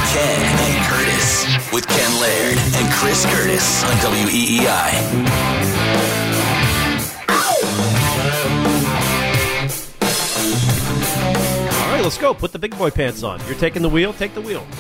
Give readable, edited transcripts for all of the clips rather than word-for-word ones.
Ken and Curtis with Ken Laird and Chris Curtis on WEEI. All right, let's go. Put the big boy pants on. You're taking the wheel. Take the wheel.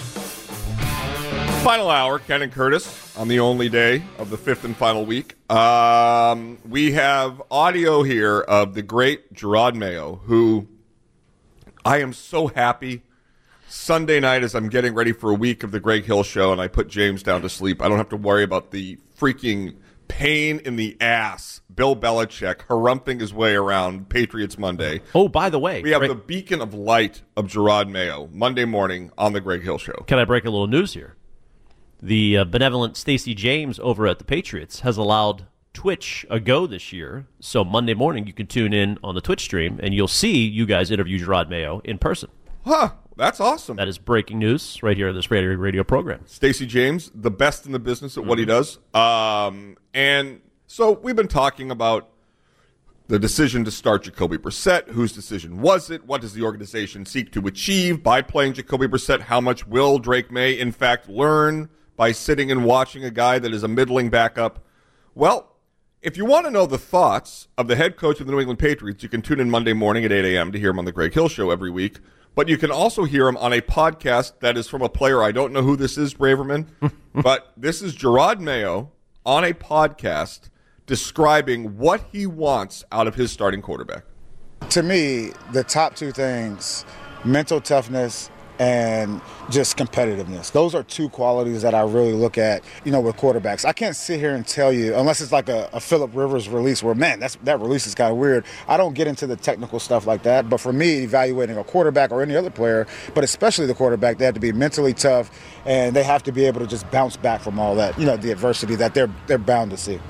Final hour, Ken and Curtis, on the only day of the fifth and final week. We have audio here of the great Jerod Mayo, who I am so happy. Sunday night, as I'm getting ready for a week of the Greg Hill Show, and I put James down to sleep, I don't have to worry about the freaking pain in the ass, Bill Belichick harumphing his way around Patriots Monday. Oh, by the way, We have the beacon of light of Jerod Mayo Monday morning on the Greg Hill Show. Can I break a little news here? The benevolent Stacey James over at the Patriots has allowed Twitch a go this year. So Monday morning you can tune in on the Twitch stream and you'll see you guys interview Jerod Mayo in person. Huh, that's awesome. That is breaking news right here in this radio program. Stacey James, the best in the business at what he does. And so we've been talking about the decision to start Jacoby Brissett. Whose decision was it? What does the organization seek to achieve by playing Jacoby Brissett? How much will Drake May, in fact, learn by sitting and watching a guy that is a middling backup? Well, if you want to know the thoughts of the head coach of the New England Patriots, you can tune in Monday morning at 8 a.m. to hear him on the Greg Hill Show every week. But you can also hear him on a podcast that is from a player. I don't know who this is, Braverman, but this is Jerod Mayo on a podcast describing what he wants out of his starting quarterback. To me, the top two things, mental toughness and just competitiveness. Those are two qualities that I really look at, with quarterbacks. I can't sit here and tell you, unless it's like a Phillip Rivers release where, man, that release is kind of weird. I don't get into the technical stuff like that. But for me, evaluating a quarterback or any other player, but especially the quarterback, they have to be mentally tough and they have to be able to just bounce back from all that, the adversity that they're bound to see.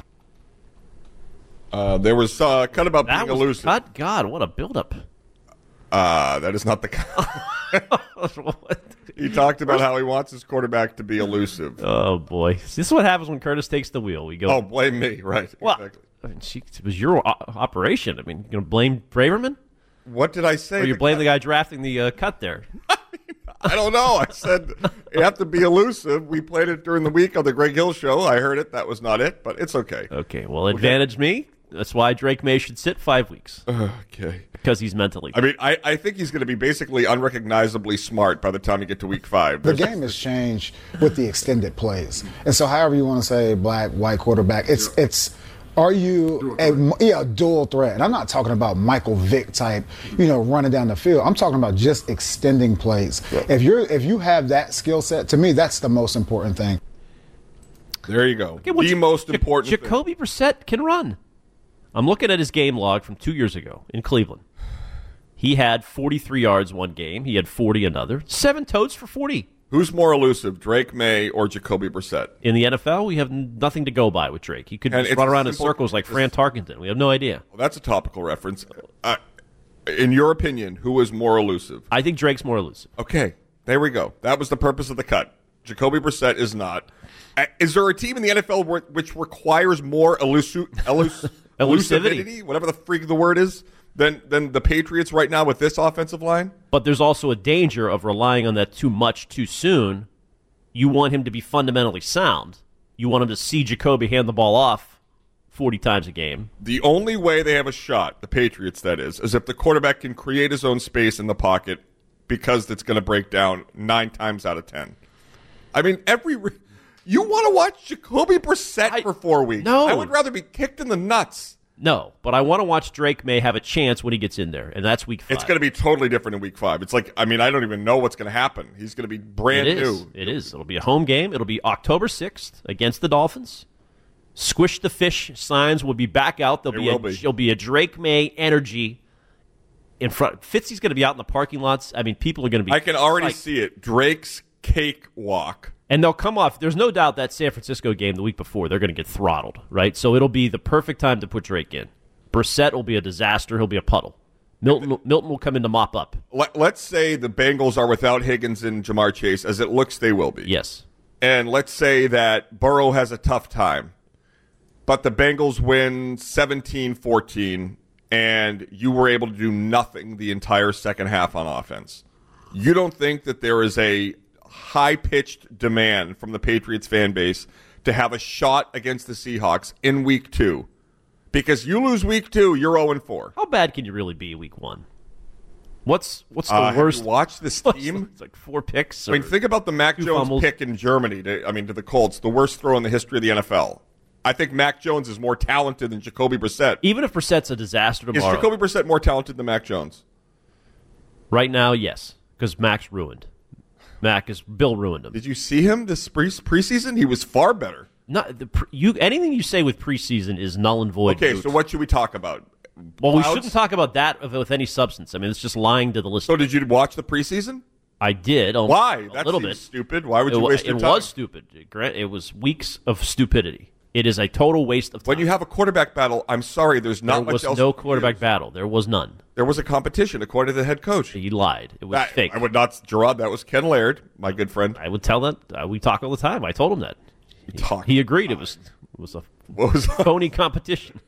There was cut about being elusive. Cut? God, what a buildup. That is not the He talked about how he wants his quarterback to be elusive. Oh, boy. This is what happens when Curtis takes the wheel. We go. Oh, blame me, right. Well, exactly. I mean, it was your operation. I mean, you going to blame Braverman? What did I say? Or you blame the guy drafting the cut there? I don't know. I said you have to be elusive. We played it during the week on the Greg Hill Show. I heard it. That was not it, but it's okay. Okay, well, advantage me. That's why Drake May should sit 5 weeks. Okay. Because he's mentally. I mean, I think he's going to be basically unrecognizably smart by the time you get to week 5. The game has changed with the extended plays. And so however you want to say black, white quarterback, it's are you a dual threat? And I'm not talking about Michael Vick type, running down the field. I'm talking about just extending plays. Yeah. If you have that skill set, to me, that's the most important thing. There you go. Okay, the most important Jacoby Brissett can run. I'm looking at his game log from 2 years ago in Cleveland. He had 43 yards one game. He had 40 another. 7 totes for 40. Who's more elusive, Drake May or Jacoby Brissett? In the NFL, we have nothing to go by with Drake. He could just run around in circles like Fran Tarkenton. We have no idea. Well, that's a topical reference. In your opinion, who is more elusive? I think Drake's more elusive. Okay, there we go. That was the purpose of the cut. Jacoby Brissett is not. Is there a team in the NFL which requires more elusivity, whatever the freak the word is, than the Patriots right now with this offensive line? But there's also a danger of relying on that too much too soon. You want him to be fundamentally sound. You want him to see Jacoby hand the ball off 40 times a game. The only way they have a shot, the Patriots that is if the quarterback can create his own space in the pocket, because it's going to break down 9 times out of 10. I mean, you want to watch Jacoby Brissett for 4 weeks? No. I would rather be kicked in the nuts. No, but I want to watch Drake May have a chance when he gets in there, and that's week 5. It's going to be totally different in week 5. It's like, I don't even know what's going to happen. He's going to be brand new. It is. It'll be a home game. It'll be October 6th against the Dolphins. Squish the fish signs will be back out. There'll be a Drake May energy in front. Fitzy's going to be out in the parking lots. I mean, people are going to be. I can already see it. Drake's cakewalk. And they'll come off. There's no doubt that San Francisco game the week before, they're going to get throttled, right? So it'll be the perfect time to put Drake in. Brissett will be a disaster. He'll be a puddle. Milton will come in to mop up. Let's say the Bengals are without Higgins and Jamar Chase, as it looks they will be. Yes. And let's say that Burrow has a tough time, but the Bengals win 17-14, and you were able to do nothing the entire second half on offense. You don't think that there is a high-pitched demand from the Patriots fan base to have a shot against the Seahawks in Week 2. Because you lose Week 2, you're 0-4. How bad can you really be Week 1? What's the worst? Have you watched this team? It's like 4 picks. I mean, think about the Mac Jones fumbles. pick in Germany to the Colts, the worst throw in the history of the NFL. I think Mac Jones is more talented than Jacoby Brissett. Even if Brissett's a disaster tomorrow. Is Jacoby Brissett more talented than Mac Jones? Right now, yes, because Mac's ruined. Bill ruined him. Did you see him this preseason? He was far better. Anything you say with preseason is null and void. Okay, so what should we talk about? Well, we shouldn't talk about that with any substance. I mean, it's just lying to the listener. So did you watch the preseason? I did. Why? A little bit. Stupid. Why would you waste your time? It was stupid. It was weeks of stupidity. It is a total waste of time. When you have a quarterback battle, I'm sorry, there's not much else. There was no quarterback battle. There was none. There was a competition, according to the head coach. He lied. It was fake. I would not, Gerard, that was Ken Laird, my good friend. I would tell that. We talk all the time. I told him that. He agreed. It was a phony competition.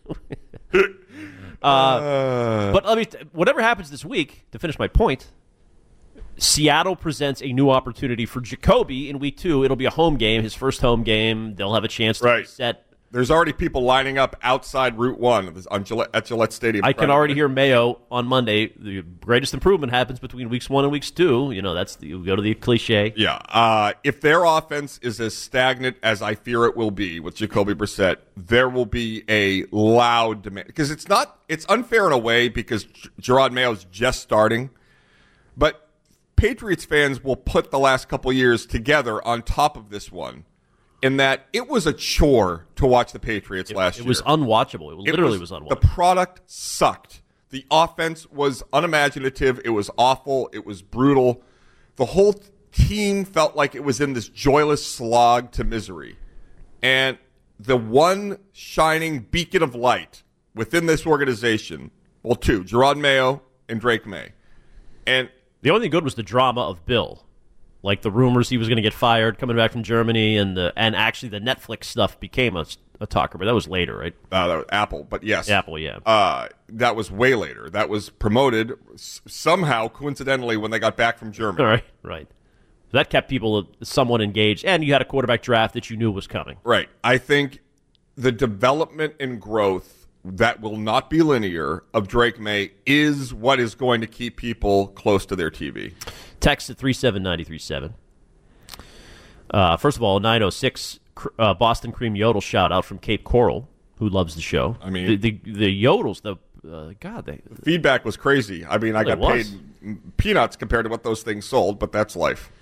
But whatever happens this week, to finish my point, Seattle presents a new opportunity for Jacoby in Week 2. It'll be a home game, his first home game. They'll have a chance to reset. There's already people lining up outside Route 1 at Gillette Stadium. I can already hear Mayo on Monday. The greatest improvement happens between Weeks 1 and Weeks 2. You know, you go to the cliche. Yeah. If their offense is as stagnant as I fear it will be with Jacoby Brissett, there will be a loud demand. Because it's unfair in a way because Gerard Mayo's just starting. But Patriots fans will put the last couple years together on top of this one. In that it was a chore to watch the Patriots last year. It was unwatchable. It literally was unwatchable. The product sucked. The offense was unimaginative. It was awful. It was brutal. The whole team felt like it was in this joyless slog to misery. And the one shining beacon of light within this organization, well, two, Gerard Mayo and Drake May. And the only thing good was the drama of Bill. Like the rumors he was going to get fired coming back from Germany, and actually the Netflix stuff became a talker, but that was later, right? That was Apple, but yes. Apple, yeah. That was way later. That was promoted somehow, coincidentally, when they got back from Germany. Right. That kept people somewhat engaged, and you had a quarterback draft that you knew was coming. Right. I think the development and growth that will not be linear of Drake May is what is going to keep people close to their TV. Text at 37937. First of all, 906 Boston Cream Yodel shout out from Cape Coral, who loves the show. I mean, the Yodels, the feedback was crazy. I mean, I got paid peanuts compared to what those things sold, but that's life.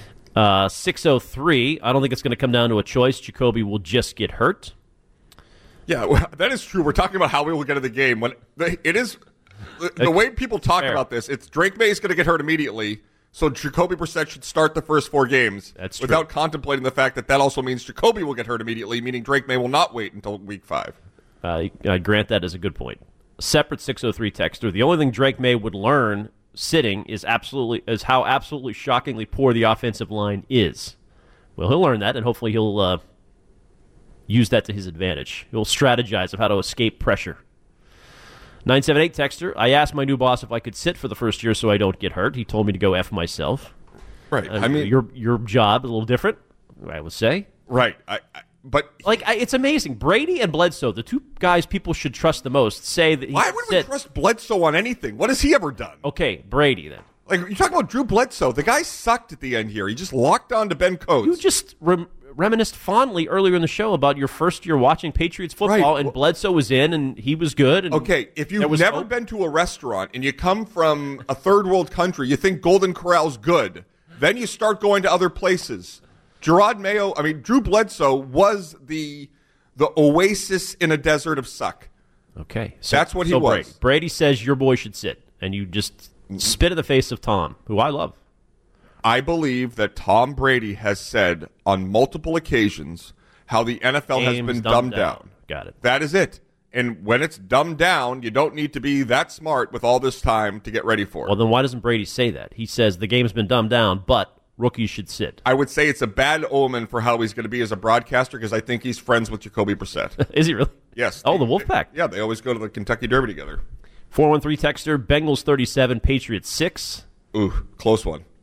603. I don't think it's going to come down to a choice. Jacoby will just get hurt. Yeah, well, that is true. We're talking about how we will get to the game. When it is the way people talk about this, it's Drake May is going to get hurt immediately, so Jacoby Brissett should start the first 4 games. That's without contemplating the fact that also means Jacoby will get hurt immediately, meaning Drake May will not wait until Week 5. I grant that as a good point. Separate 603 texter. The only thing Drake May would learn sitting is how absolutely shockingly poor the offensive line is. Well, he'll learn that, and hopefully he'll use that to his advantage. He'll strategize of how to escape pressure. 978 texter, I asked my new boss if I could sit for the first year so I don't get hurt. He told me to go F myself. Right. I mean, your job is a little different, I would say. Right. But it's amazing. Brady and Bledsoe, the two guys people should trust the most, say that. Why would we trust Bledsoe on anything? What has he ever done? Okay, Brady then. Like, you talk about Drew Bledsoe. The guy sucked at the end here. He just locked on to Ben Coates. You just reminisced fondly earlier in the show about your first year watching Patriots football, and Bledsoe was in, and he was good. And okay, if you've never been to a restaurant and you come from a third world country, you think Golden Corral's good, then you start going to other places. Drew Bledsoe was the oasis in a desert of suck. Okay. That's what he was. Brady says your boy should sit, and you just spit in the face of Tom, who I love. I believe that Tom Brady has said on multiple occasions how the NFL has been dumbed down. Got it. That is it. And when it's dumbed down, you don't need to be that smart with all this time to get ready for it. Well, then why doesn't Brady say that? He says the game's been dumbed down, but rookies should sit. I would say it's a bad omen for how he's going to be as a broadcaster because I think he's friends with Jacoby Brissett. Is he really? Yes. Oh, the Wolfpack. Yeah, they always go to the Kentucky Derby together. 413 texter, Bengals 37, Patriots 6. Ooh, close one.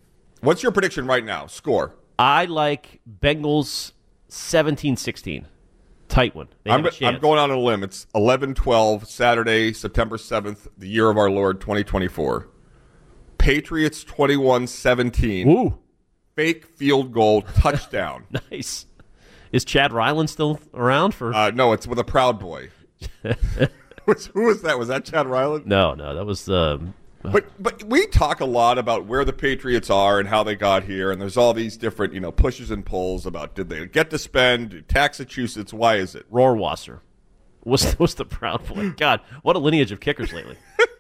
What's your prediction right now? Score. I like Bengals 17-16. Tight one. I'm going on a limb. It's 11-12, Saturday, September 7th, the year of our Lord, 2024. Patriots 21-17. Ooh. Fake field goal touchdown. Nice. Is Chad Ryland still around for? No, it's with a Proud Boy. Who was that? Was that Chad Ryland? No, that was. But we talk a lot about where the Patriots are and how they got here, and there's all these different pushes and pulls about did they get to spend Massachusetts? Why is it Rohrwasser? What's the Proud Boy? God, what a lineage of kickers lately.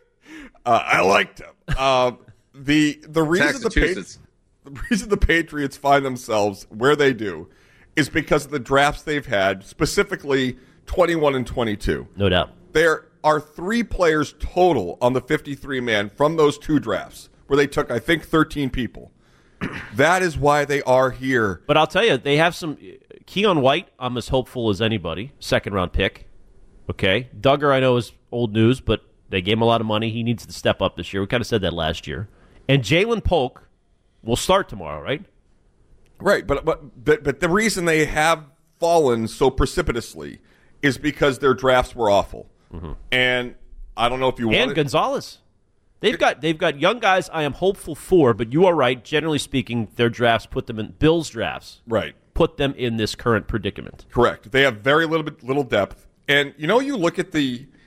I liked him. The reason the Patriots find themselves where they do is because of the drafts they've had, specifically 21 and 22. No doubt. There are 3 players total on the 53-man from those 2 drafts where they took, I think, 13 people. That is why they are here. But I'll tell you, they have some – Keon White, I'm as hopeful as anybody, second-round pick. Okay. Duggar, I know, is old news, but they gave him a lot of money. He needs to step up this year. We kind of said that last year. And Jalen Polk will start tomorrow, right? Right, but the reason they have fallen so precipitously is because their drafts were awful. Mm-hmm. And I don't know if you want and Gonzalez. They've got young guys I am hopeful for, but you are right. Generally speaking, their drafts put them in Bills drafts. Right. Put them in this current predicament. Correct. They have very little depth. And you look at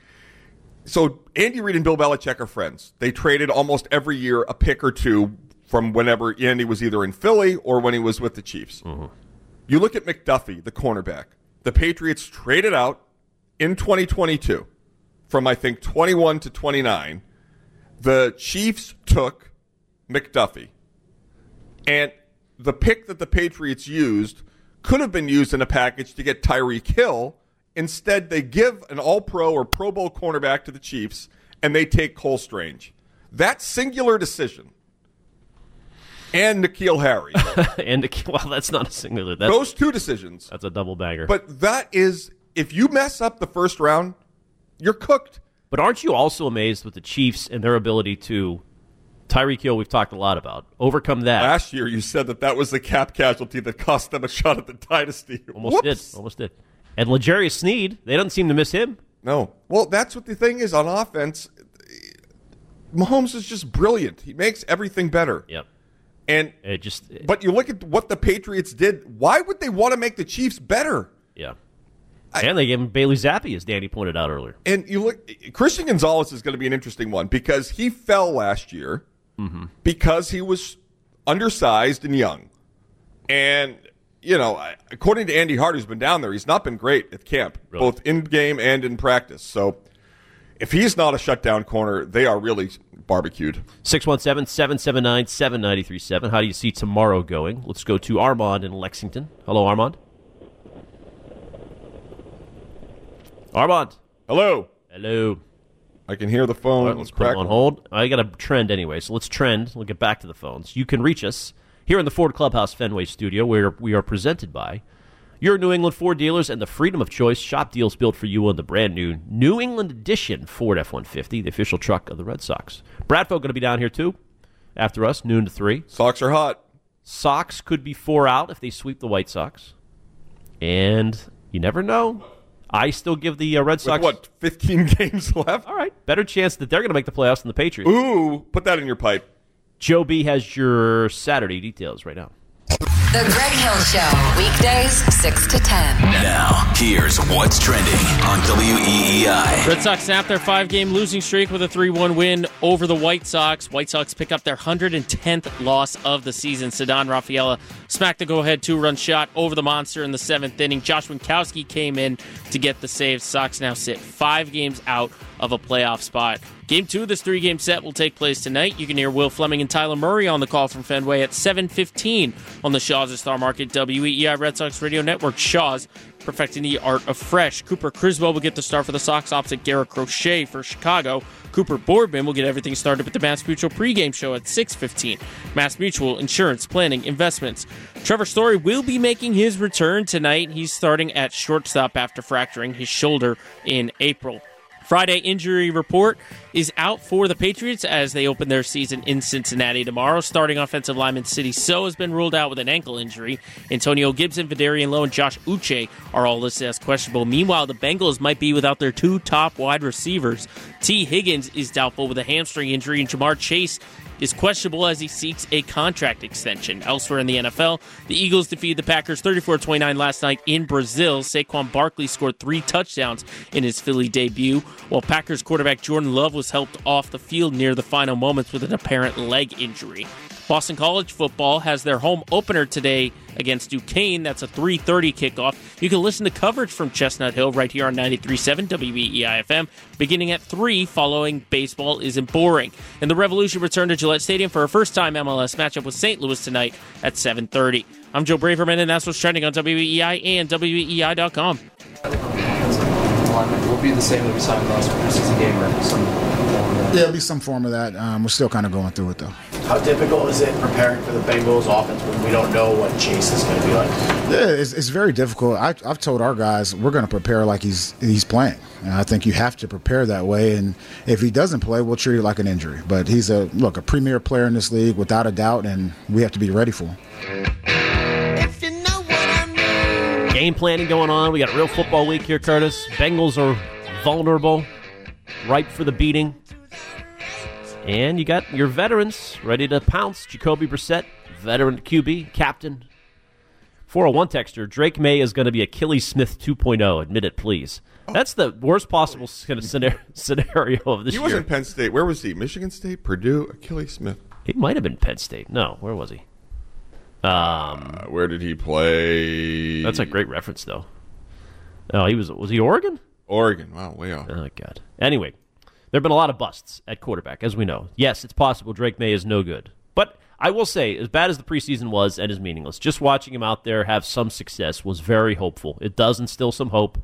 so Andy Reid and Bill Belichick are friends. They traded almost every year a pick or two from whenever Andy was either in Philly or when he was with the Chiefs. Mm-hmm. You look at McDuffie, the cornerback. The Patriots traded out in 2022 from, I think, 21 to 29. The Chiefs took McDuffie. And the pick that the Patriots used could have been used in a package to get Tyreek Hill. Instead, they give an all-pro or Pro Bowl cornerback to the Chiefs, and they take Cole Strange. That singular decision. And N'Keal Harry. Well, that's not a singular. Those 2 decisions. That's a double banger. But that is, if you mess up the first round, you're cooked. But aren't you also amazed with the Chiefs and their ability to, Tyreek Hill we've talked a lot about, overcome that? Last year you said that was the cap casualty that cost them a shot at the dynasty. Almost did. And L'Jarius Sneed, they don't seem to miss him. No. Well, that's what the thing is on offense. Mahomes is just brilliant. He makes everything better. Yep. And but you look at what the Patriots did. Why would they want to make the Chiefs better? Yeah. And they gave him Bailey Zappi, as Danny pointed out earlier. And you look, Christian Gonzalez is going to be an interesting one because he fell last year because he was undersized and young. And, according to Andy Hart, who's been down there, he's not been great at camp, both in game and in practice. So if he's not a shutdown corner, they are really barbecued. 617-779-7937. How do you see tomorrow going? Let's go to Armand in Lexington. Hello, Armand. Armand. Hello. I can hear the phone. All right, let's put it on hold. I got a trend anyway, so let's trend. We'll get back to the phones. You can reach us here in the Ford Clubhouse Fenway studio, where we are presented by your New England Ford dealers and the freedom of choice. Shop deals built for you on the brand new New England Edition Ford F-150, the official truck of the Red Sox. Bradford going to be down here too after us, noon to 3. Sox are hot. Sox could be 4 out if they sweep the White Sox. And you never know. I still give the Red Sox... With 15 games left? All right. Better chance that they're going to make the playoffs than the Patriots. Ooh, put that in your pipe. Joe B has your Saturday details right now. The Greg Hill Show, weekdays 6 to 10. Now, here's what's trending on WEEI. Red Sox snap their 5-game losing streak with a 3-1 win over the White Sox. White Sox pick up their 110th loss of the season. Ceddanne Rafaela smacked the go-ahead 2-run shot over the monster in the 7th inning. Josh Winkowski came in to get the save. Sox now sit 5 games out of a playoff spot. Game 2 of this 3-game set will take place tonight. You can hear Will Fleming and Tyler Murray on the call from Fenway at 7:15 on the Shaw's Star Market WEEI Red Sox Radio Network. Shaw's, perfecting the art of fresh. Cooper Criswell will get the start for the Sox opposite Garrett Crochet for Chicago. Cooper Boardman will get everything started with the Mass Mutual pregame show at 6:15. Mass Mutual, insurance, planning, investments. Trevor Story will be making his return tonight. He's starting at shortstop after fracturing his shoulder in April. Friday injury report. is out for the Patriots as they open their season in Cincinnati tomorrow. Starting offensive lineman Sidy Sow has been ruled out with an ankle injury. Antonio Gibson, Vidarian Lowe, and Josh Uche are all listed as questionable. Meanwhile, the Bengals might be without their 2 top wide receivers. T. Higgins is doubtful with a hamstring injury, and Jamar Chase is questionable as he seeks a contract extension. Elsewhere in the NFL, the Eagles defeated the Packers 34-29 last night in Brazil. Saquon Barkley scored 3 touchdowns in his Philly debut, while Packers quarterback Jordan Love was helped off the field near the final moments with an apparent leg injury. Boston College football has their home opener today against Duquesne. That's a 3:30 kickoff. You can listen to coverage from Chestnut Hill right here on 93.7 WBEI-FM beginning at 3 following Baseball Isn't Boring. And the Revolution return to Gillette Stadium for a first-time MLS matchup with St. Louis tonight at 7:30. I'm Joe Braverman, and that's what's trending on WBEI and WBEI.com. Will be the same that we saw in the last preseason game, or some form of that? Yeah, it'll be some form of that. We're still kind of going through it, though. How difficult is it preparing for the Bengals offense when we don't know what Chase is going to be like? Yeah, it's very difficult. I've told our guys we're going to prepare like he's playing. And I think you have to prepare that way. And if he doesn't play, we'll treat it like an injury. But he's a premier player in this league without a doubt, and we have to be ready for him. Game planning going on. We got a real football week here, Curtis. Bengals are vulnerable, ripe for the beating. And you got your veterans ready to pounce. Jacoby Brissett, veteran QB, captain. 401 texter, Drake May is going to be Achilles Smith 2.0. Admit it, please. That's the worst possible kind of scenario of this year. He was in Penn State. Where was he? Michigan State, Purdue, Achilles Smith. He might have been Penn State. No, where was he? Where did he play? That's a great reference, though. Oh, was he Oregon? Oregon. Wow, way off. Oh, God. Anyway, there have been a lot of busts at quarterback, as we know. Yes, it's possible Drake May is no good. But I will say, as bad as the preseason was and is meaningless, just watching him out there have some success was very hopeful. It does instill some hope.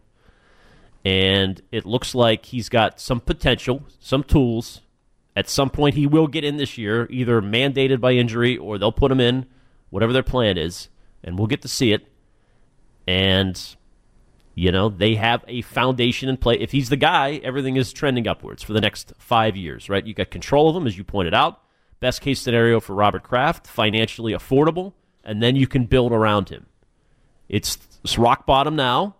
And it looks like he's got some potential, some tools. At some point, he will get in this year, either mandated by injury or they'll put him in, whatever their plan is, and we'll get to see it. And, they have a foundation in play. If he's the guy, everything is trending upwards for the next 5 years, right? You got control of him, as you pointed out. Best case scenario for Robert Kraft, financially affordable, and then you can build around him. It's rock bottom now,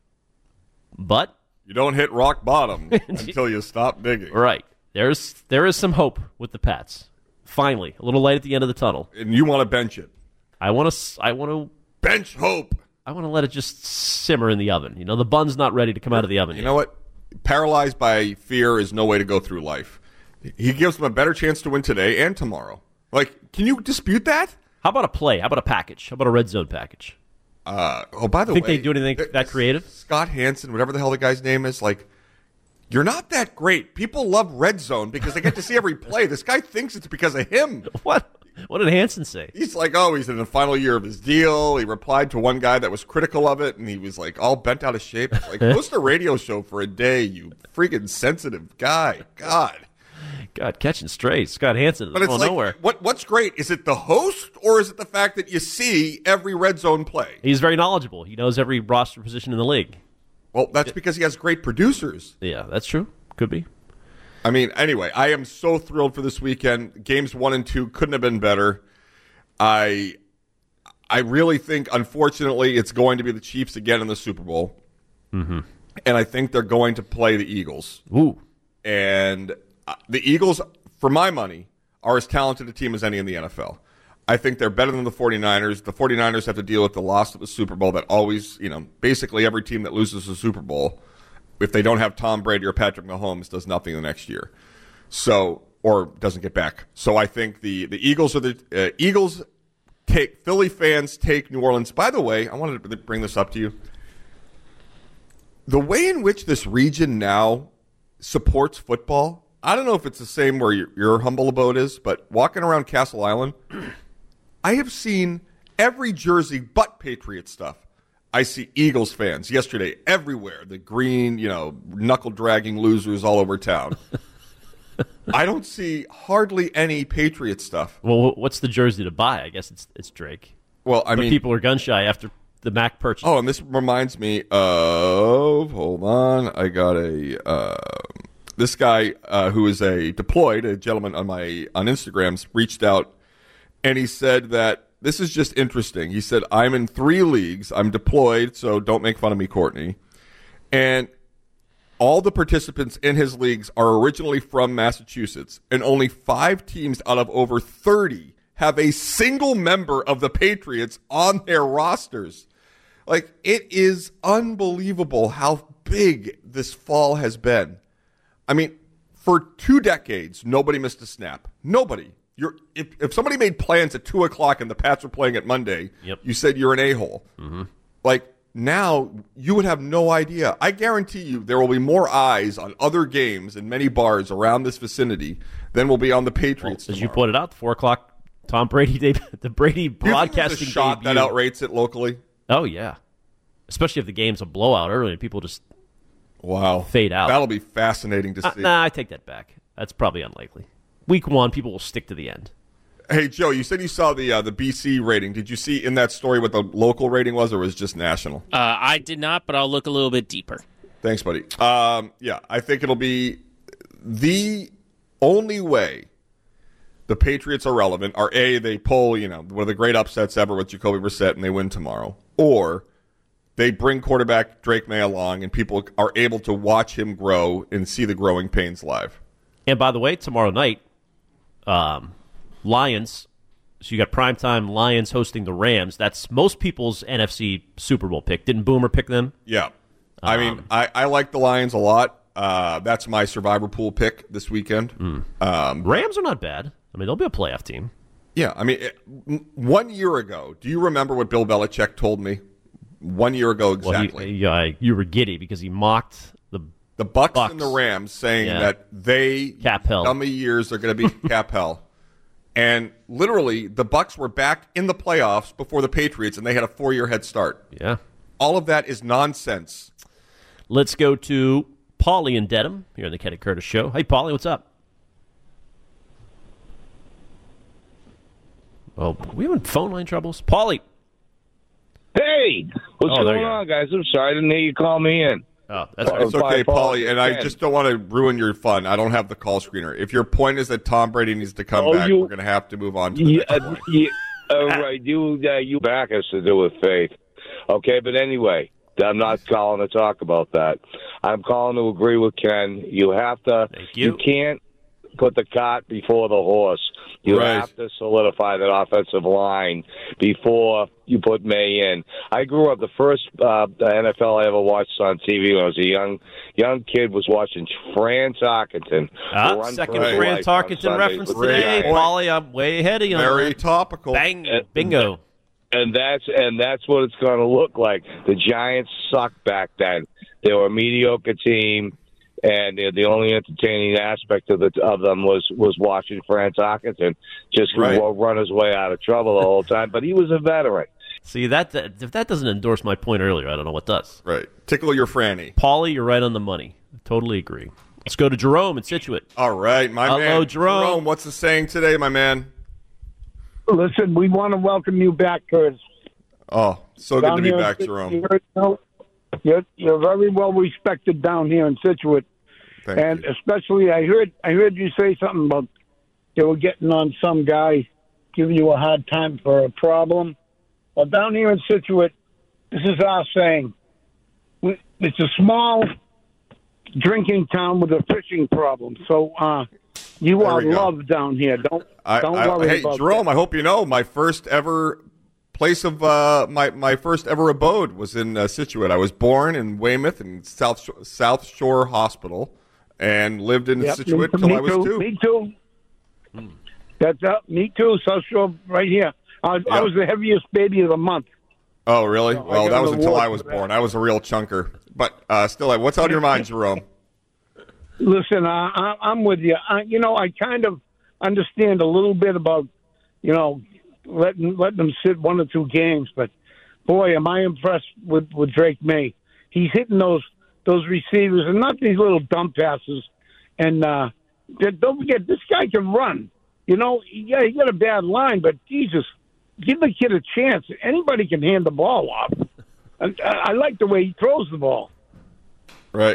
but you don't hit rock bottom until you stop digging. Right. There is some hope with the Pats. Finally, a little light at the end of the tunnel. And you want to bench it. I want to bench hope. I want to let it just simmer in the oven. The bun's not ready to come out of the oven yet. You know what? Paralyzed by fear is no way to go through life. He gives them a better chance to win today and tomorrow. Can you dispute that? How about a play? How about a package? How about a red zone package? By the way, think they do anything that creative? Scott Hansen, whatever the hell the guy's name is, you're not that great. People love red zone because they get to see every play. This guy thinks it's because of him. What did Hansen say? He's he's in the final year of his deal. He replied to one guy that was critical of it, and he was all bent out of shape. It's host a radio show for a day, you freaking sensitive guy. God, catching strays. Scott Hansen. But it's nowhere. What's great? Is it the host, or is it the fact that you see every red zone play? He's very knowledgeable. He knows every roster position in the league. Well, that's because he has great producers. Yeah, that's true. Could be. I mean, anyway, I am so thrilled for this weekend. Games 1 and 2 couldn't have been better. I really think, unfortunately, it's going to be the Chiefs again in the Super Bowl. Mm-hmm. And I think they're going to play the Eagles. Ooh. And the Eagles, for my money, are as talented a team as any in the NFL. I think they're better than the 49ers. The 49ers have to deal with the loss of the Super Bowl that always, basically every team that loses the Super Bowl, if they don't have Tom Brady or Patrick Mahomes, does nothing the next year. Or doesn't get back. So I think the Eagles are the Eagles take Philly fans take New Orleans. By the way, I wanted to bring this up to you. The way in which this region now supports football, I don't know if it's the same where your humble abode is, but walking around Castle Island, I have seen every jersey but Patriot stuff. I see Eagles fans yesterday everywhere. The green, knuckle-dragging losers all over town. I don't see hardly any Patriot stuff. Well, what's the jersey to buy? I guess it's Drake. Well, but people are gun-shy after the Mac purchase. Oh, and this reminds me of, hold on, I got this guy who is a gentleman on Instagram, reached out, and he said that this is just interesting. He said, I'm in 3 leagues. I'm deployed, so don't make fun of me, Courtney. And all the participants in his leagues are originally from Massachusetts, and only 5 teams out of over 30 have a single member of the Patriots on their rosters. Like, it is unbelievable how big this fall has been. I mean, for 2 decades, nobody missed a snap. Nobody. If somebody made plans at 2 o'clock and the Pats were playing at Monday, you said you're an a-hole. Mm-hmm. Like, now you would have no idea. I guarantee you there will be more eyes on other games in many bars around this vicinity than will be on the Patriots. As you pointed out, the 4 o'clock Tom Brady, the Brady broadcasting a shot debut. That outrates it locally. Oh, yeah. Especially if the game's a blowout early and people just fade out. That'll be fascinating to see. Nah, I take that back. That's probably unlikely. Week 1, people will stick to the end. Hey, Joe, you said you saw the BC rating. Did you see in that story what the local rating was, or was it just national? I did not, but I'll look a little bit deeper. Thanks, buddy. Yeah, I think it'll be the only way the Patriots are relevant are, A, they pull, one of the great upsets ever with Jacoby Brissett and they win tomorrow, or they bring quarterback Drake May along and people are able to watch him grow and see the growing pains live. And by the way, tomorrow night, Lions, so you got primetime Lions hosting the Rams. That's most people's NFC Super Bowl pick. Didn't Boomer pick them? Yeah. I mean, I like the Lions a lot. That's my survivor pool pick this weekend. Rams are not bad. I mean, they'll be a playoff team. Yeah. I mean, 1 year ago, do you remember what Bill Belichick told me? 1 year ago exactly. Well, you were giddy because he mocked the Bucks and the Rams, saying that they, cap hell. Dummy years, are going to be cap hell. And literally, the Bucks were back in the playoffs before the Patriots, and they had a 4-year head start. Yeah. All of that is nonsense. Let's go to Paulie and Dedham here on the Ken and Curtis Show. Hey, Paulie, what's up? Oh, we having phone line troubles? Paulie. Hey, what's going on, guys? I'm sorry, I didn't hear you call me in. Oh, that's right. It's okay, Paulie, and I just don't want to ruin your fun. I don't have the call screener. If your point is that Tom Brady needs to come back, we're going to have to move on to the next point. Right, you back has to do with faith. Okay, but anyway, I'm not calling to talk about that. I'm calling to agree with Ken. You have to. Thank you. You can't put the cart before the horse. You have to solidify that offensive line before you put May in. I grew up, the first NFL I ever watched on TV when I was a young kid was watching Fran Tarkenton. Second Fran Tarkenton reference today. Paulie, I'm way ahead of you. Very topical. Bang, bingo. And that's what it's going to look like. The Giants sucked back then. They were a mediocre team. And the only entertaining aspect of them was watching Fran Tarkenton just run his way out of trouble the whole time. But he was a veteran. See, if that doesn't endorse my point earlier, I don't know what does. Right. Tickle your Franny. Paulie, you're right on the money. Totally agree. Let's go to Jerome in Scituate. All right, my man. Hello, Jerome. What's the saying today, my man? Listen, we want to welcome you back, Curtis. Oh, so good to be back, Jerome. You're very well respected down here in Scituate. Thank you. Especially, I heard you say something about they were getting on some guy giving you a hard time for a problem. Well, down here in Scituate, this is our saying. It's a small drinking town with a fishing problem. So you are loved down here. Don't worry about Jerome, that. I hope you know my first ever place of my first ever abode was in Scituate. I was born in Weymouth in South Shore Hospital and lived in Scituate until I was 2. Me too. That's me too. South Shore right here. I was the heaviest baby of the month. Oh, really? So well, that was until I was born. I was a real chunker. But still, what's on your mind, Jerome? Listen, I'm with you. I kind of understand a little bit about, letting them sit 1 or 2 games. But, boy, am I impressed with Drake May. He's hitting those receivers, and not these little dump passes. And don't forget, this guy can run. He got a bad line, but Jesus, give the kid a chance. Anybody can hand the ball off. I like the way he throws the ball. Right.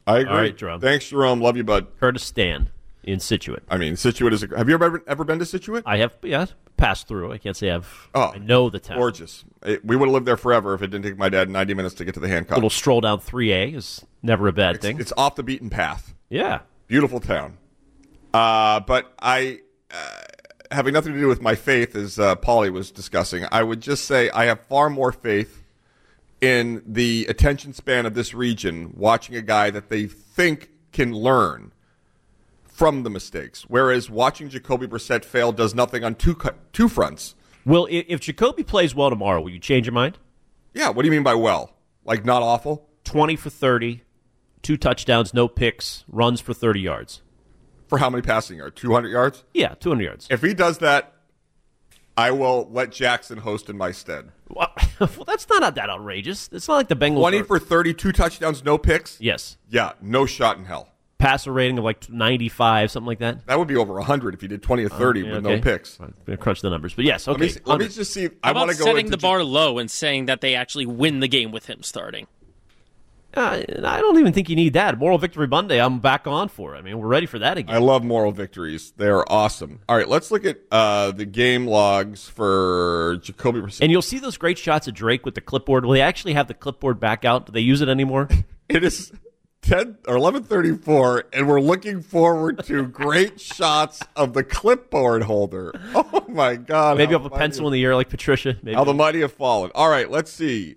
I agree. All right, Jerome. Thanks, Jerome. Love you, bud. Curtis Stan in Scituate. I mean, Scituate is. Have you ever been to Scituate? I have, passed through. I can't say I know the town. Gorgeous. We would have lived there forever if it didn't take my dad 90 minutes to get to the Hancock. A little stroll down 3A is never a bad thing. It's off the beaten path. Yeah. Beautiful town. But I, having nothing to do with my faith, as Paulie was discussing, I would just say I have far more faith in the attention span of this region watching a guy that they think can learn from the mistakes, whereas watching Jacoby Brissett fail does nothing on two fronts. Well, if Jacoby plays well tomorrow, will you change your mind? Yeah, what do you mean by well? Like not awful? 20 for 30, 2 touchdowns, no picks, runs for 30 yards. For how many passing yards? 200 yards? Yeah, 200 yards. If he does that, I will let Jackson host in my stead. Well, that's not that outrageous. It's not like the Bengals 20 for 30, 2 touchdowns, no picks? Yes. Yeah, no shot in hell. Passer rating of like 95, something like that. That would be over 100 if you did 20 or 30 with no picks. I'm going to crunch the numbers. But yes, okay. Let me just see. How about setting the bar low and saying that they actually win the game with him starting? I don't even think you need that. Moral Victory Monday, I'm back on for. I mean, we're ready for that again. I love moral victories. They are awesome. All right, let's look at the game logs for Jacoby Brissett. And you'll see those great shots of Drake with the clipboard. Will they actually have the clipboard back out? Do they use it anymore? It is 10 or 11:34, and we're looking forward to great shots of the clipboard holder. Oh my God! Maybe have a pencil in the air like Patricia. Maybe. How the mighty have fallen. All right, let's see.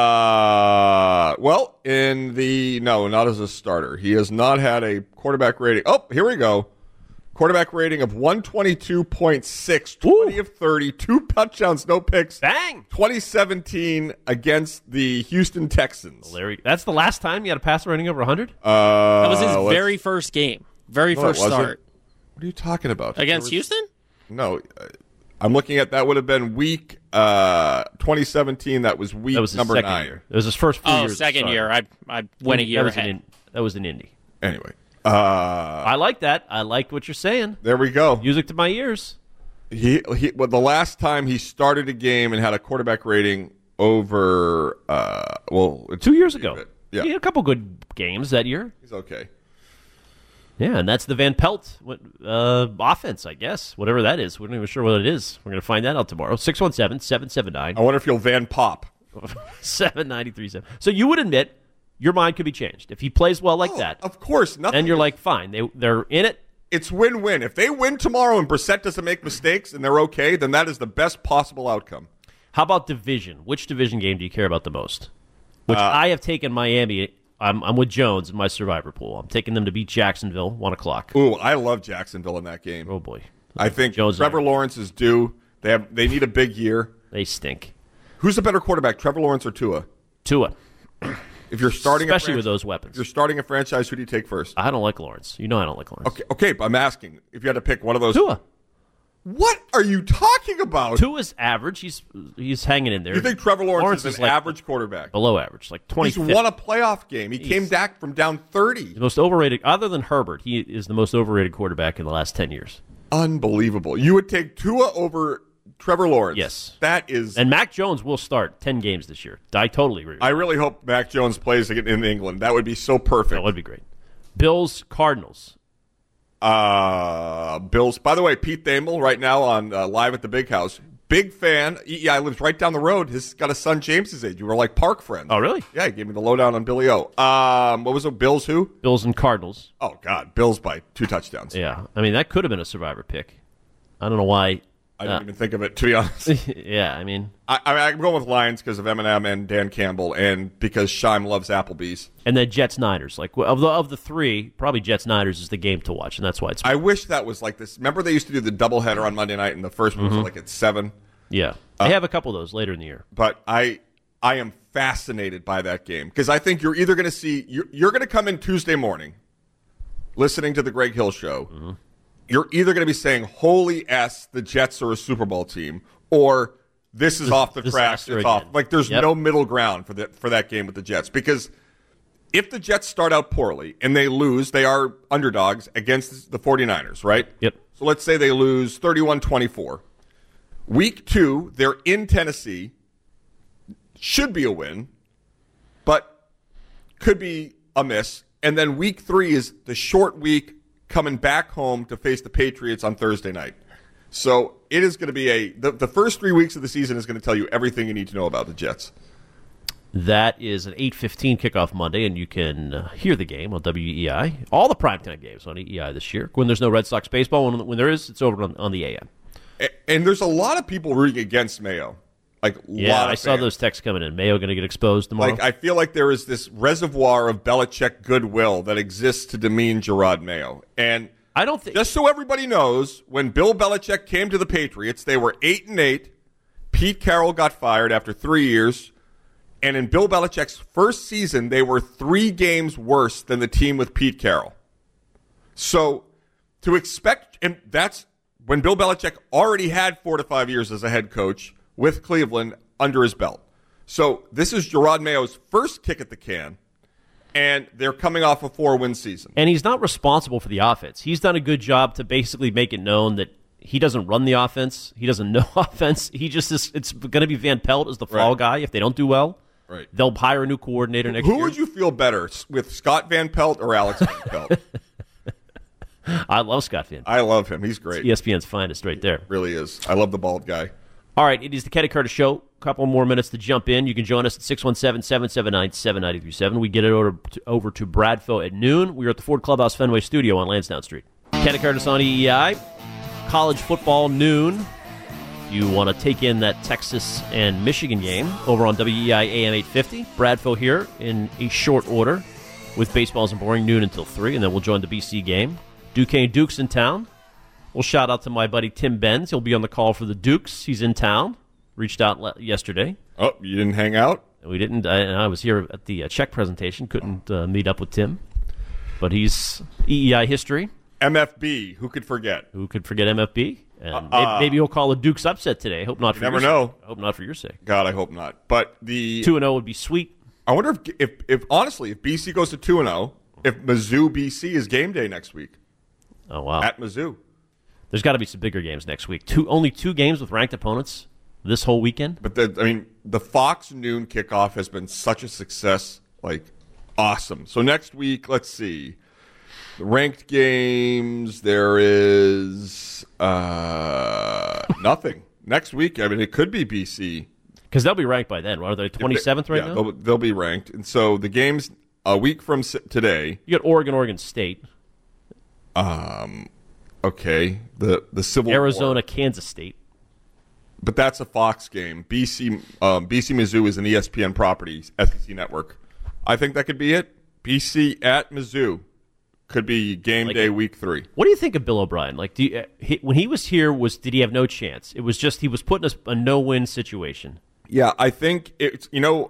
Well, not as a starter. He has not had a quarterback rating. Oh, here we go. Quarterback rating of 122.6, 20 of 30, 2 touchdowns, no picks. Bang! 2017 against the Houston Texans. Larry, that's the last time you had a passer rating over 100? That was his very first game. First start. What are you talking about? Against Houston? No. I'm looking at that would have been week 2017. That was week number 9. Year. It was his first full year. Second year. I went a year ahead. That was in Indy. Anyway. I like that. I like what you're saying. There we go. Music to my ears. The last time he started a game and had a quarterback rating over 2 years ago. Yeah. He had a couple good games that year. He's okay. Yeah, and that's the Van Pelt offense, I guess. Whatever that is. We're not even sure what it is. We're going to find that out tomorrow. 617-779. I wonder if you'll Van Pop. 793.7. So you would admit your mind could be changed if he plays well like that. Of course. Nothing. And you're like, fine. They're in it. It's win-win. If they win tomorrow and Brissett doesn't make mistakes and they're okay, then that is the best possible outcome. How about division? Which division game do you care about the most? Which I have taken Miami. I'm with Jones in my survivor pool. I'm taking them to beat Jacksonville, 1 o'clock. Ooh, I love Jacksonville in that game. Oh, boy. I think Jones Trevor Lawrence is due. They need a big year. They stink. Who's the better quarterback, Trevor Lawrence or Tua? Tua. If you're starting especially with those weapons. If you're starting a franchise, who do you take first? I don't like Lawrence. You know I don't like Lawrence. Okay, but I'm asking if you had to pick one of those. Tua. What are you talking about? Tua's average. He's hanging in there. You think Trevor Lawrence is an average quarterback? Below average, like 20. He's won a playoff game. He came back from down 30. The most overrated, other than Herbert, he is the most overrated quarterback in the last 10 years. Unbelievable. You would take Tua over Trevor Lawrence. Yes. That is. And Mac Jones will start 10 games this year. I totally agree. I really hope Mac Jones plays in England. That would be so perfect. That would be great. Bills, Cardinals. Bills. By the way, Pete Thamel right now on Live at the Big House. Big fan. EEI lives right down the road. He's got a son James's age. You were like park friends. Oh, really? Yeah, he gave me the lowdown on Billy O. What was it? Bills who? Bills and Cardinals. Oh, God. Bills by 2 touchdowns. Yeah. I mean, that could have been a survivor pick. I don't know why. I didn't even think of it, to be honest. Yeah, I mean. I'm going with Lions because of Eminem and Dan Campbell and because Scheim loves Applebee's. And then Jets-Niners. Like, of the three, probably Jets-Niners is the game to watch, and that's why it's. I wish that was like this. Remember they used to do the doubleheader on Monday night, and the first one was like at 7? Yeah. They have a couple of those later in the year. But I am fascinated by that game because I think you're either going to see. You're going to come in Tuesday morning listening to the Greg Hill Show. Mm-hmm. You're either going to be saying, holy S, the Jets are a Super Bowl team, or this is off the tracks. It's off. Like, there's no middle ground for that game with the Jets. Because if the Jets start out poorly and they lose, they are underdogs against the 49ers, right? Yep. So let's say they lose 31-24. Week 2, they're in Tennessee. Should be a win, but could be a miss. and then week 3 is the short week coming back home to face the Patriots on Thursday night. So it is going to be the first 3 weeks of the season is going to tell you everything you need to know about the Jets. That is an 8:15 kickoff Monday, and you can hear the game on WEEI. All the primetime games on EEI this year. When there's no Red Sox baseball, when there is, it's over on the AM. And there's a lot of people rooting against Mayo. I saw those texts coming in. Mayo going to get exposed tomorrow? I feel like there is this reservoir of Belichick goodwill that exists to demean Gerard Mayo. And I don't think, just so everybody knows, when Bill Belichick came to the Patriots, they were 8-8. Pete Carroll got fired after 3 years. And in Bill Belichick's first season, they were 3 games worse than the team with Pete Carroll. So to expect, and that's when Bill Belichick already had 4 to 5 years as a head coach with Cleveland under his belt. So this is Gerard Mayo's first kick at the can, and they're coming off a 4-win season. And he's not responsible for the offense. He's done a good job to basically make it known that he doesn't run the offense. He doesn't know offense. He just is. It's going to be Van Pelt as the fall guy if they don't do well. Right. They'll hire a new coordinator next year. Who would you feel better with, Scott Van Pelt or Alex Van Pelt? I love Scott Van Pelt. I love him. He's great. It's ESPN's finest right there. He really is. I love the bald guy. All right, it is the Kenny Curtis Show. A couple more minutes to jump in. You can join us at 617-779-7937. We get it over to Bradfo at noon. We are at the Ford Clubhouse Fenway Studio on Lansdowne Street. Kenny Curtis on EEI. College football noon. You want to take in that Texas and Michigan game over on WEI AM 850. Bradfo here in a short order with Baseballs and Boring noon until 3, and then we'll join the BC game. Duquesne Dukes in town. We'll shout out to my buddy Tim Benz. He'll be on the call for the Dukes. He's in town. Reached out yesterday. Oh, you didn't hang out? We didn't. I was here at the Czech presentation. Couldn't meet up with Tim. But he's EEI history. MFB. Who could forget? Who could forget MFB? And maybe he'll call a Dukes upset today. Hope not. You never know. Hope not for your sake. God, I hope not. But the 2-0 would be sweet. I wonder if honestly, if BC goes to 2-0, if Mizzou BC is game day next week. Oh wow! At Mizzou, there's got to be some bigger games next week. Only 2 games with ranked opponents this whole weekend. But the Fox noon kickoff has been such a success. Awesome. So next week, let's see. The ranked games, there is nothing. Next week, it could be BC. Because they'll be ranked by then. Are they 27th right now? They'll be ranked. And so the games a week from today. You got Oregon State. Okay. The Civil Arizona, War. Kansas State. But that's a Fox game. BC Mizzou is an ESPN property, SEC network. I think that could be it. BC at Mizzou. Could be game day week 3. What do you think of Bill O'Brien? When he was here, did he have no chance? It was just he was put in a no-win situation. Yeah, I think it's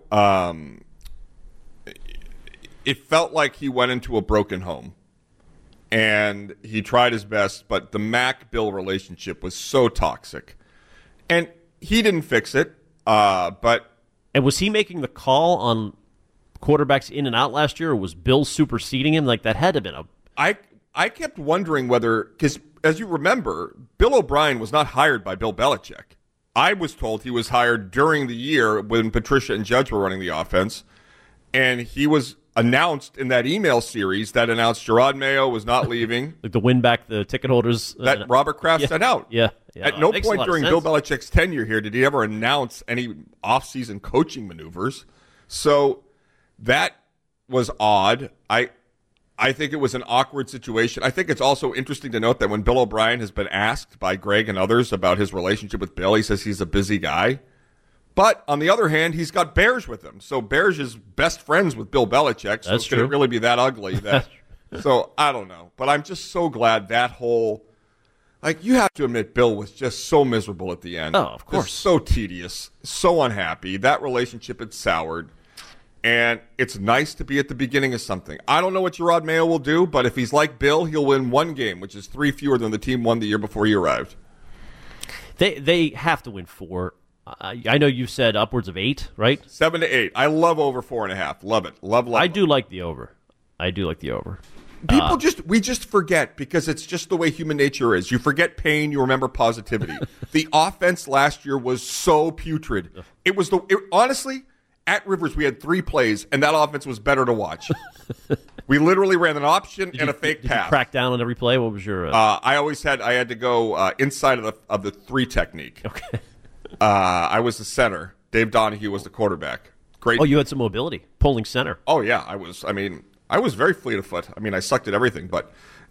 it felt like he went into a broken home, and he tried his best, but the Mac-Bill relationship was so toxic, and he didn't fix it. And was he making the call on quarterbacks in and out last year, or was Bill superseding him? That had to have been I kept wondering whether, because as you remember, Bill O'Brien was not hired by Bill Belichick. I was told he was hired during the year when Patricia and Judge were running the offense, and he was announced in that email series that announced Gerard Mayo was not leaving. To win back the ticket holders. That Robert Kraft sent out. Yeah. At no point during Bill Belichick's tenure here did he ever announce any off-season coaching maneuvers. So that was odd. I think it was an awkward situation. I think it's also interesting to note that when Bill O'Brien has been asked by Greg and others about his relationship with Bill, he says he's a busy guy. But on the other hand, he's got Berge with him. So Berge is best friends with Bill Belichick. So That's could it really be that ugly? So I don't know. But I'm just so glad that whole you have to admit Bill was just so miserable at the end. Oh, of course. Just so tedious, so unhappy. That relationship had soured. And it's nice to be at the beginning of something. I don't know what Gerard Mayo will do, but if he's like Bill, he'll win 1 game, which is 3 fewer than the team won the year before he arrived. They have to win 4. I know you've said upwards of 8, right? 7 to 8. I love over 4.5. Love it. Love. I do like the over. People we just forget because it's just the way human nature is. You forget pain, you remember positivity. The offense last year was so putrid. It was honestly. At Rivers, we had 3 plays, and that offense was better to watch. We literally ran an option and a fake did pass. You crack down on every play? What was your... I had to go inside of the 3 technique. Okay. I was the center. Dave Donahue was the quarterback. Great. Oh, you had some mobility, pulling center. Oh, yeah. I was very fleet of foot. I mean, I sucked at everything, but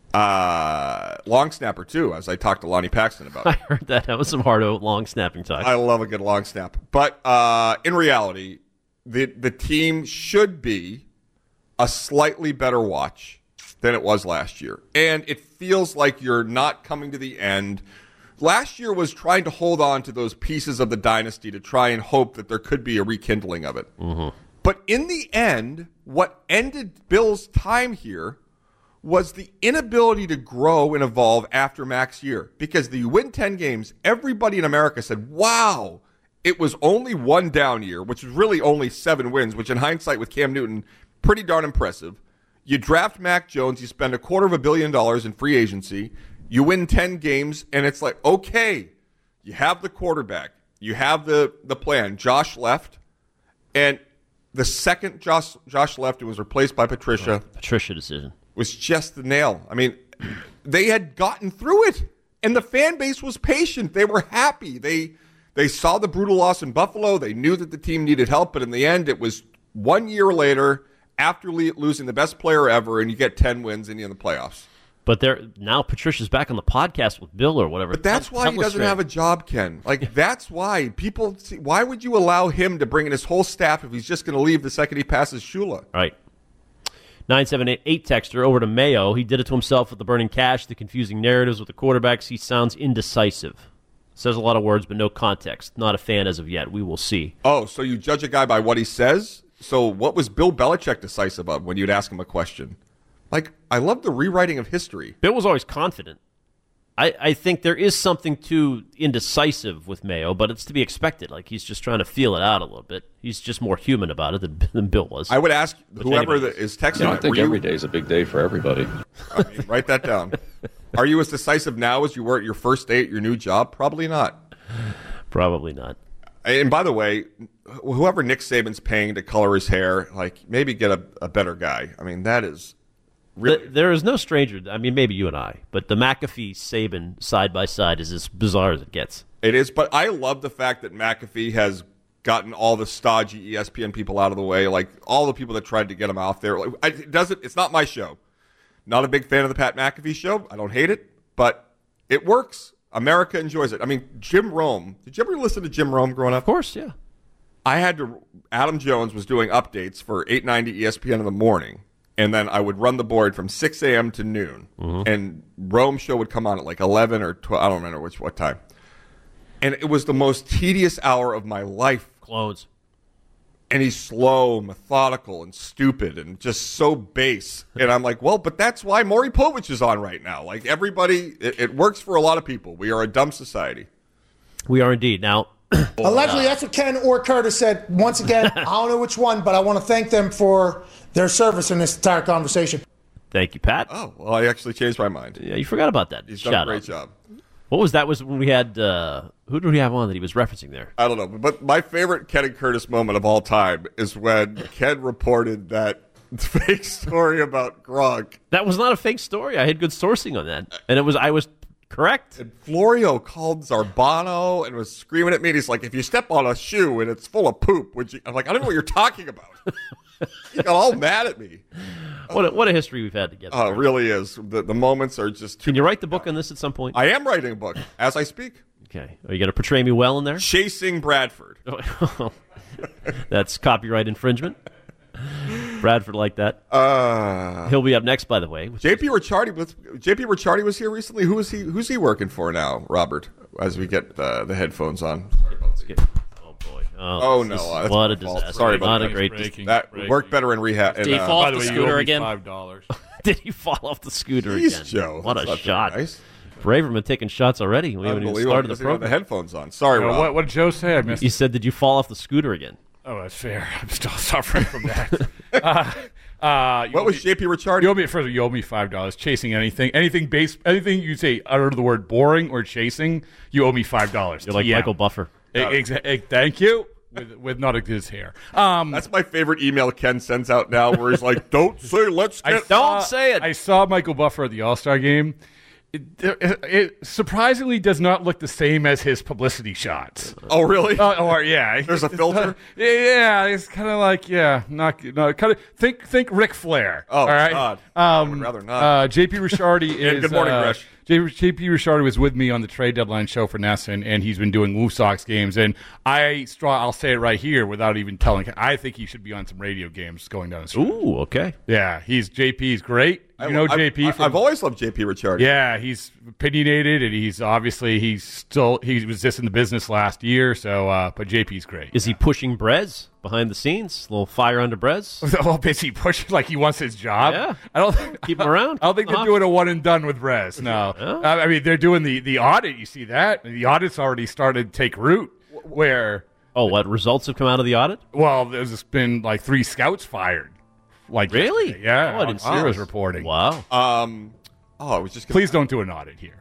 long snapper, too, as I talked to Lonnie Paxton about. I heard that. That was some hard long snapping talk. I love a good long snap. But in reality, the team should be a slightly better watch than it was last year. And it feels like you're not coming to the end. Last year was trying to hold on to those pieces of the dynasty to try and hope that there could be a rekindling of it. Mm-hmm. But in the end, what ended Bill's time here was the inability to grow and evolve after Mac's year. Because you win 10 games, everybody in America said, wow, it was only one down year, which was really only 7 wins, which in hindsight with Cam Newton, pretty darn impressive. You draft Mac Jones, you spend $250 million in free agency, you win 10 games, and it's like, okay, you have the quarterback, you have the plan. Josh left, and the second Josh left and was replaced by Patricia. Patricia decision. Was just the nail. I mean, they had gotten through it, and the fan base was patient. They were happy. They saw the brutal loss in Buffalo. They knew that the team needed help, but in the end, it was 1 year later after losing the best player ever, and you get 10 wins and you're in the playoffs. But now Patricia's back on the podcast with Bill or whatever. But that's why he doesn't have a job, Ken. Like, that's why people see, why would you allow him to bring in his whole staff if he's just going to leave the second he passes Shula? Right. 978 texter over to Mayo. He did it to himself with the burning cash, the confusing narratives with the quarterbacks. He sounds indecisive. Says a lot of words, but no context. Not a fan as of yet. We will see. Oh, so you judge a guy by what he says? So what was Bill Belichick decisive of when you'd ask him a question? Like, I love the rewriting of history. Bill was always confident. I think there is something too indecisive with Mayo, but it's to be expected. Like, he's just trying to feel it out a little bit. He's just more human about it than Bill was. I would ask whoever is texting. I think every day is a big day for everybody. Write that down. Are you as decisive now as you were at your first day at your new job? Probably not. Probably not. And by the way, whoever Nick Saban's paying to color his hair, like, maybe get a better guy. I mean, that is really... There is no stranger. I mean, maybe you and I, but the McAfee-Saban side by side is as bizarre as it gets. It is, but I love the fact that McAfee has gotten all the stodgy ESPN people out of the way, like all the people that tried to get him off there. Like, it's not my show. Not a big fan of the Pat McAfee show. I don't hate it, but it works. America enjoys it. I mean, Jim Rome. Did you ever listen to Jim Rome growing up? Of course, yeah. Adam Jones was doing updates for 890 ESPN in the morning, and then I would run the board from 6 a.m. to noon, and Rome's show would come on at like 11 or 12. I don't remember what time. And it was the most tedious hour of my life. Clones. And he's slow, methodical, and stupid, and just so base. And I'm like, well, but that's why Maury Povich is on right now. Like, everybody, it works for a lot of people. We are a dumb society. We are indeed. Now, allegedly, that's what Ken or Curtis said. Once again, I don't know which one, but I want to thank them for their service in this entire conversation. Thank you, Pat. Oh, well, I actually changed my mind. Yeah, you forgot about that. He's done a great job. What was that? Was when we had who did we have on that he was referencing there? I don't know, but my favorite Ken and Curtis moment of all time is when Ken reported that fake story about Gronk. That was not a fake story. I had good sourcing on that, and I was correct. And Florio called Zarbano and was screaming at me. And he's like, "If you step on a shoe and it's full of poop, would you?" I'm like, "I don't know what you're talking about." He got all mad at me. What a history we've had together. Oh, it really is. The moments are just too... Can you write the book on this at some point? I am writing a book as I speak. Okay. Are you going to portray me well in there? Chasing Bradford. That's copyright infringement. Bradford like that. He'll be up next, by the way. JP Ricciardi was here recently. Who's he working for now, Robert? As we get the headphones on. Oh no! What a disaster! Sorry about that. Not a great. That worked better in rehab. Did he fall off the scooter again? $5. Did he fall off the scooter Jeez, again? Joe, what a shot! Nice. Braverman taking shots already. We haven't even started the program. The headphones on. Sorry, Rob. What did Joe say? I missed. You said, "Did you fall off the scooter again?" Oh, that's fair. I'm still suffering from that. What was JP Ricciardi? You owe me $5. Chasing anything you say under the word boring or chasing, you owe me $5. You're like Michael Buffer. Thank you. with not his hair. That's my favorite email Ken sends out now, where he's like, "Don't say let's get." Don't say it. I saw Michael Buffer at the All-Star game. It surprisingly does not look the same as his publicity shots. Oh, really? Yeah. There's a filter. Yeah, it's kind of like not kind of think Ric Flair. Oh, all right? God. I would rather not. JP Ricciardi is. Good morning, Gresh. JP Ricciardi was with me on the trade deadline show for NESN, and he's been doing Woo Sox games. And I'll say it right here without even telling. I think he should be on some radio games going down the street. Ooh, okay. Yeah, JP's great. JP. I've always loved JP Ricciardi. Yeah, he's opinionated, and he was just in the business last year. So, but JP's great. Is he pushing Brez behind the scenes? A little fire under Brez? Is he pushing like he wants his job? Yeah. I don't keep him around. I don't think they're doing a one and done with Brez. No, I mean they're doing the audit. You see that the audit's already started to take root. Where what results have come out of the audit? Well, there's been like 3 scouts fired. Like really? Yesterday. Yeah. I didn't see was reporting. Wow. I was just. Please don't do an audit here.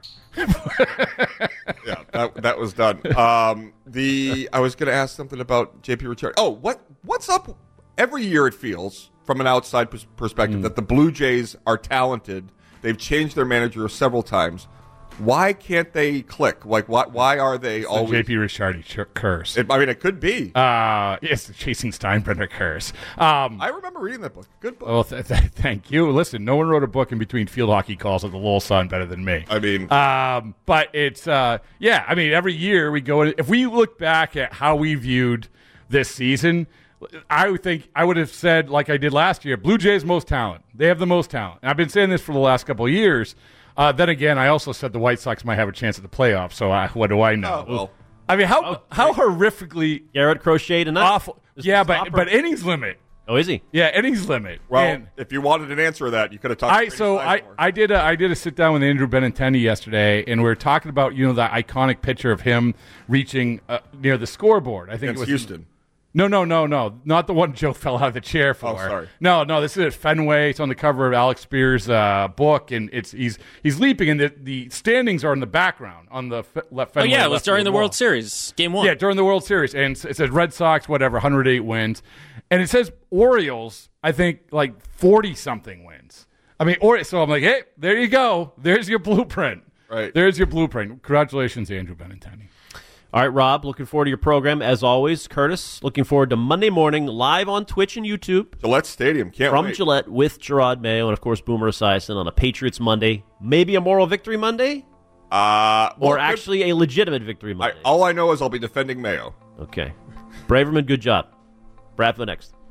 Yeah, that was done. I was going to ask something about JP Ricciardi. Oh, what's up? Every year it feels, from an outside perspective, that the Blue Jays are talented. They've changed their manager several times. Why can't they click? Like, why are they always the JP Ricciardi curse? It could be. It's the Chasing Steinbrenner curse. I remember reading that book. Good book. Well, thank you. Listen, no one wrote a book in between field hockey calls of the Lowell Sun better than me. I mean, but it's I mean, every year we go. If we look back at how we viewed this season, I think I would have said, like I did last year, Blue Jays most talent. They have the most talent. And I've been saying this for the last couple of years. Then again, I also said the White Sox might have a chance at the playoffs. So what do I know? Oh, well. I mean, how horrifically Garrett Crochet tonight? Awful. Yeah, but innings limit. Oh, is he? Yeah, innings limit. Well, if you wanted an answer to that, you could have talked. I did a sit down with Andrew Benintendi yesterday, and we were talking about the iconic picture of him reaching near the scoreboard. I think against it was Houston. No, not the one Joe fell out of the chair for. Oh, sorry. No, this is at Fenway. It's on the cover of Alex Spear's book, and he's leaping, and the standings are in the background on the left. Fenway, it was during the World Series, Game 1. Yeah, during the World Series, and it says Red Sox, 108 wins, and it says Orioles, I think like 40-something wins. I mean, so I'm like, hey, there you go. There's your blueprint. Right. There's your blueprint. Congratulations, Andrew Benintendi. All right, Rob, looking forward to your program as always. Curtis, looking forward to Monday morning live on Twitch and YouTube. Gillette Stadium, can't wait. From Gillette with Gerard Mayo and, of course, Boomer Esiason on a Patriots Monday. Maybe a moral victory Monday? Or actually a legitimate victory Monday? All I know is I'll be defending Mayo. Okay. Braverman, good job. Brad for the next.